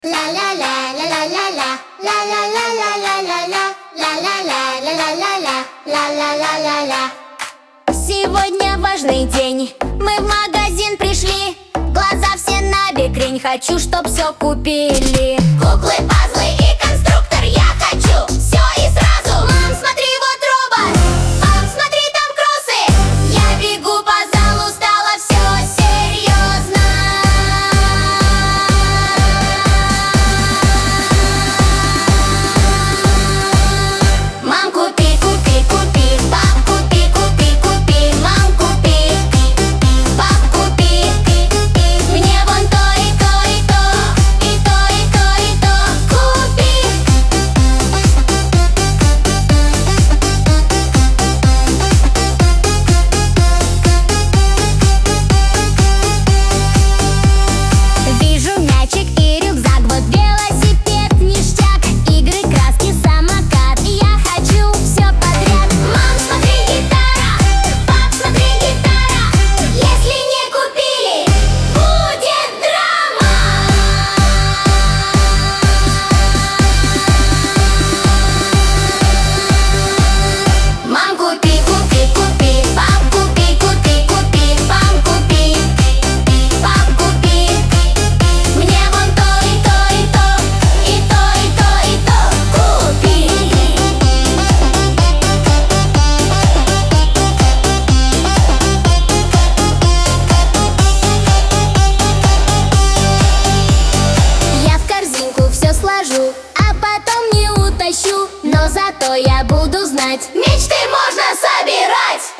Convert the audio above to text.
Сегодня важный день, мы в магазин пришли. Глаза все на бекрень, хочу, чтоб все купили. Куклы, пазлы и конструктор, я хочу все и сразу. Мам, смотри, вот робот. Пап, смотри, там кроссы. Я бегу по залу, стало все серьезно. Мам, купи, купи, купи. Пап, купи, купи, купи. Мам, купи. Пап, купи. Мне вон то и то, и то. И то, и то, и то. Купи. Вижу мячик и рюкзак, вот велосипед, ништяк. Игры, краски, самокат, я хочу все подряд. Мам, смотри, гитара. Пап, смотри, гитара. Если не купили, будет драма. Мам, купи, купи, купи. Пап, купи, купи, купи. Мам, купи. Пап, купи. Мне вон то и то, и то. И то, и то, и то. Купи. Я в корзинку все сложу, а потом не утащу. Но зато я буду знать, мечты можно собирать.